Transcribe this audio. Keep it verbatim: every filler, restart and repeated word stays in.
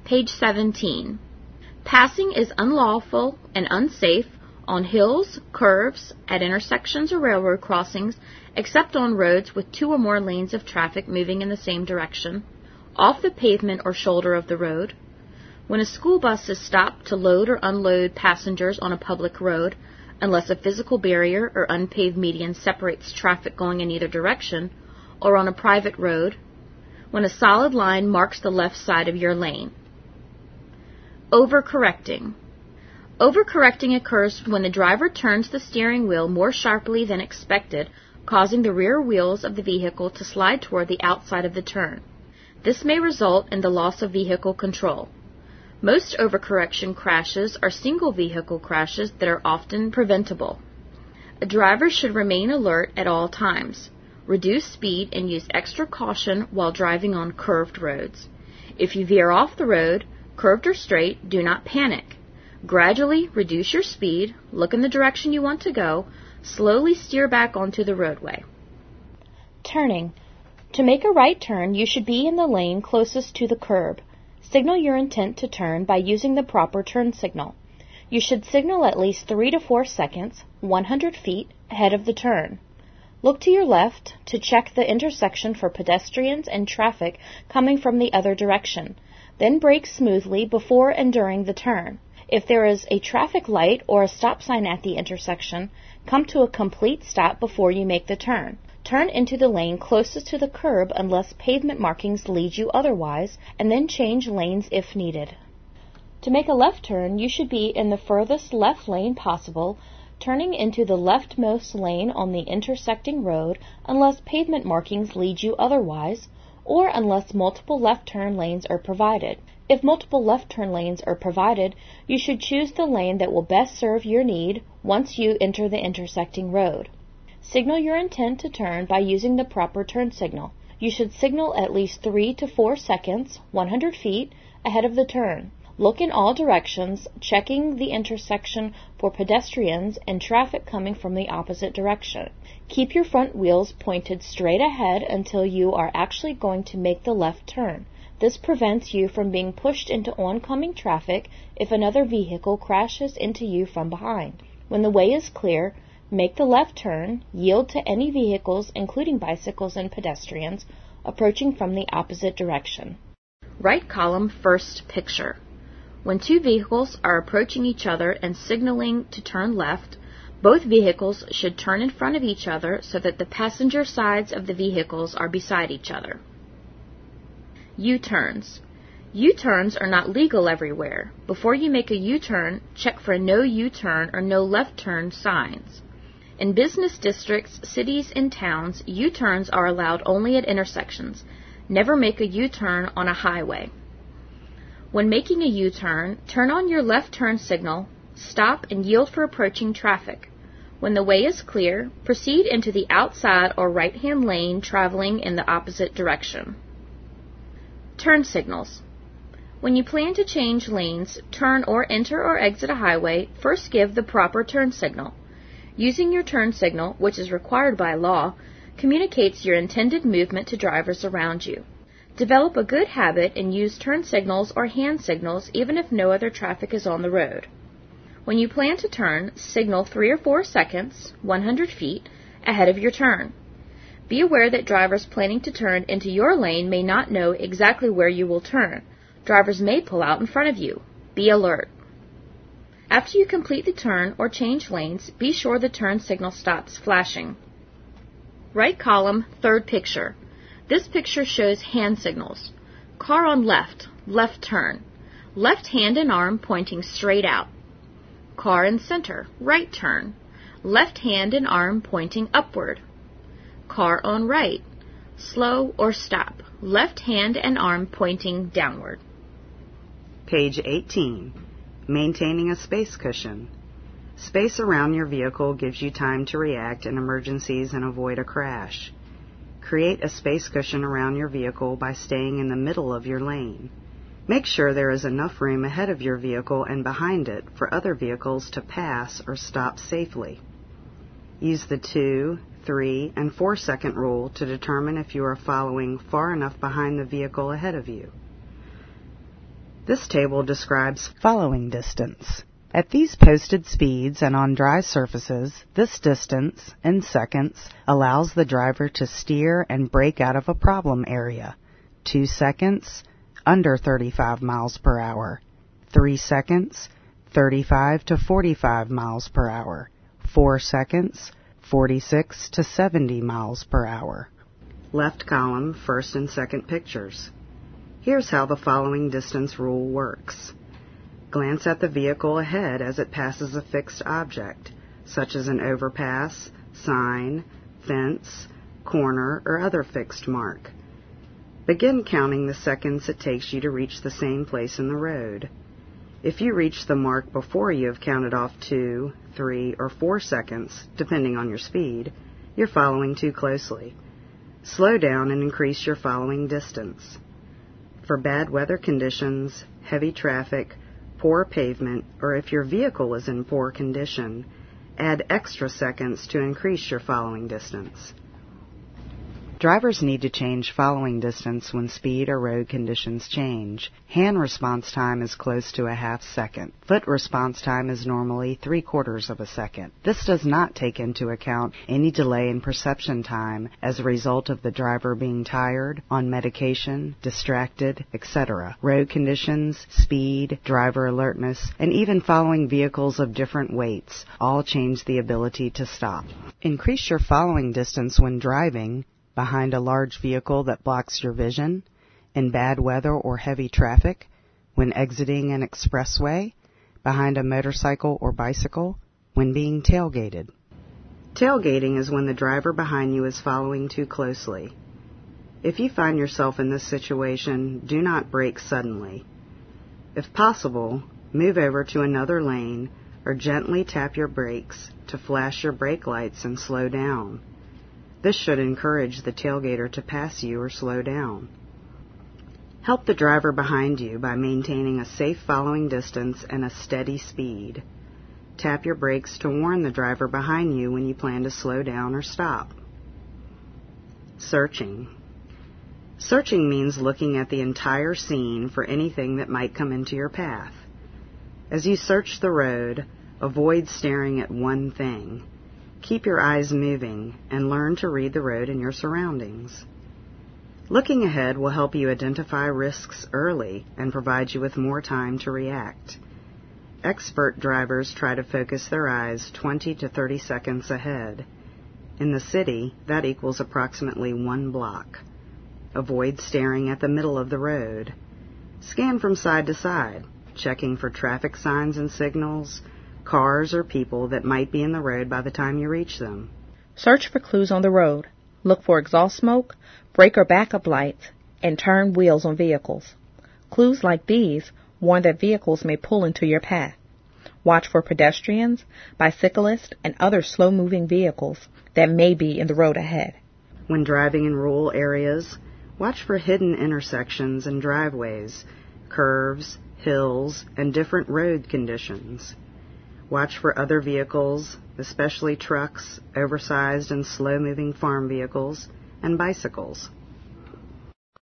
Page seventeen. Passing is unlawful and unsafe on hills, curves, at intersections or railroad crossings, except on roads with two or more lanes of traffic moving in the same direction, off the pavement or shoulder of the road, when a school bus is stopped to load or unload passengers on a public road, unless a physical barrier or unpaved median separates traffic going in either direction, or on a private road, when a solid line marks the left side of your lane. Overcorrecting. Overcorrecting occurs when the driver turns the steering wheel more sharply than expected, causing the rear wheels of the vehicle to slide toward the outside of the turn. This may result in the loss of vehicle control. Most overcorrection crashes are single vehicle crashes that are often preventable. A driver should remain alert at all times. Reduce speed and use extra caution while driving on curved roads. If you veer off the road, curved or straight, do not panic. Gradually reduce your speed, look in the direction you want to go, slowly steer back onto the roadway. Turning. To make a right turn, you should be in the lane closest to the curb. Signal your intent to turn by using the proper turn signal. You should signal at least three to four seconds, one hundred feet, ahead of the turn. Look to your left to check the intersection for pedestrians and traffic coming from the other direction. Then brake smoothly before and during the turn. If there is a traffic light or a stop sign at the intersection, come to a complete stop before you make the turn. Turn into the lane closest to the curb unless pavement markings lead you otherwise, and then change lanes if needed. To make a left turn, you should be in the furthest left lane possible, turning into the leftmost lane on the intersecting road unless pavement markings lead you otherwise, or unless multiple left turn lanes are provided. If multiple left turn lanes are provided, you should choose the lane that will best serve your need once you enter the intersecting road. Signal your intent to turn by using the proper turn signal. You should signal at least three to four seconds, one hundred feet, ahead of the turn. Look in all directions, checking the intersection for pedestrians and traffic coming from the opposite direction. Keep your front wheels pointed straight ahead until you are actually going to make the left turn. This prevents you from being pushed into oncoming traffic if another vehicle crashes into you from behind. When the way is clear, make the left turn, yield to any vehicles, including bicycles and pedestrians, approaching from the opposite direction. Right column, first picture. When two vehicles are approaching each other and signaling to turn left, both vehicles should turn in front of each other so that the passenger sides of the vehicles are beside each other. U-turns. U-turns are not legal everywhere. Before you make a U-turn, check for no U-turn or no left turn signs. In business districts, cities, and towns, U-turns are allowed only at intersections. Never make a U-turn on a highway. When making a U-turn, turn on your left turn signal, stop and yield for approaching traffic. When the way is clear, proceed into the outside or right-hand lane traveling in the opposite direction. Turn signals. When you plan to change lanes, turn or enter or exit a highway, first give the proper turn signal. Using your turn signal, which is required by law, communicates your intended movement to drivers around you. Develop a good habit and use turn signals or hand signals even if no other traffic is on the road. When you plan to turn, signal three or four seconds, one hundred feet, ahead of your turn. Be aware that drivers planning to turn into your lane may not know exactly where you will turn. Drivers may pull out in front of you. Be alert. After you complete the turn or change lanes, be sure the turn signal stops flashing. Right column, third picture. This picture shows hand signals. Car on left, left turn. Left hand and arm pointing straight out. Car in center, right turn. Left hand and arm pointing upward. Car on right, slow or stop. Left hand and arm pointing downward. Page eighteen. Maintaining a space cushion. Space around your vehicle gives you time to react in emergencies and avoid a crash. Create a space cushion around your vehicle by staying in the middle of your lane. Make sure there is enough room ahead of your vehicle and behind it for other vehicles to pass or stop safely. Use the two, three, and four second rule to determine if you are following far enough behind the vehicle ahead of you. This table describes following distance. At these posted speeds and on dry surfaces, this distance, in seconds, allows the driver to steer and brake out of a problem area. Two seconds, under thirty-five miles per hour. Three seconds, thirty-five to forty-five miles per hour. Four seconds, forty-six to seventy miles per hour. Left column, first and second pictures. Here's how the following distance rule works. Glance at the vehicle ahead as it passes a fixed object, such as an overpass, sign, fence, corner, or other fixed mark. Begin counting the seconds it takes you to reach the same place in the road. If you reach the mark before you have counted off two, three, or four seconds, depending on your speed, you're following too closely. Slow down and increase your following distance. For bad weather conditions, heavy traffic, poor pavement, or if your vehicle is in poor condition, add extra seconds to increase your following distance. Drivers need to change following distance when speed or road conditions change. Hand response time is close to a half second. Foot response time is normally three quarters of a second. This does not take into account any delay in perception time as a result of the driver being tired, on medication, distracted, et cetera. Road conditions, speed, driver alertness, and even following vehicles of different weights all change the ability to stop. Increase your following distance when driving behind a large vehicle that blocks your vision, in bad weather or heavy traffic, when exiting an expressway, behind a motorcycle or bicycle, when being tailgated. Tailgating is when the driver behind you is following too closely. If you find yourself in this situation, do not brake suddenly. If possible, move over to another lane or gently tap your brakes to flash your brake lights and slow down. This should encourage the tailgater to pass you or slow down. Help the driver behind you by maintaining a safe following distance and a steady speed. Tap your brakes to warn the driver behind you when you plan to slow down or stop. Searching. Searching means looking at the entire scene for anything that might come into your path. As you search the road, avoid staring at one thing. Keep your eyes moving and learn to read the road and your surroundings. Looking ahead will help you identify risks early and provide you with more time to react. Expert drivers try to focus their eyes twenty to thirty seconds ahead. In the city, that equals approximately one block. Avoid staring at the middle of the road. Scan from side to side, checking for traffic signs and signals, cars or people that might be in the road by the time you reach them. Search for clues on the road. Look for exhaust smoke, brake or backup lights, and turn wheels on vehicles. Clues like these warn that vehicles may pull into your path. Watch for pedestrians, bicyclists, and other slow-moving vehicles that may be in the road ahead. When driving in rural areas, watch for hidden intersections and driveways, curves, hills, and different road conditions. Watch for other vehicles, especially trucks, oversized and slow-moving farm vehicles, and bicycles.